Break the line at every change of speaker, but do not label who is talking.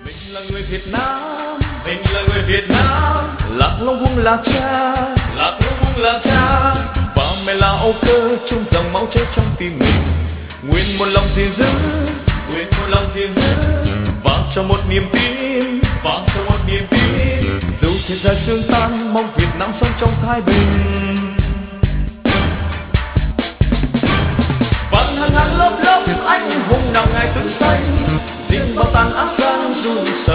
Mình là người Việt Nam, mình là người Việt Nam. Lạc Long Quân là cha, Lạc Long Quân là cha. Và mẹ là Âu Cơ trong dòng máu cháy trong tim mình. Nguyện một lòng gìn giữ, nguyện một lòng gìn giữ. Và cho một niềm tin, và cho một niềm tin. Dù thiên gia xương tan, mong Việt Nam sống trong thái bình. Văn hàng lớp lớp anh hùng nào ngày tướng xanh. Riêng bao tàn ác gian run sợ.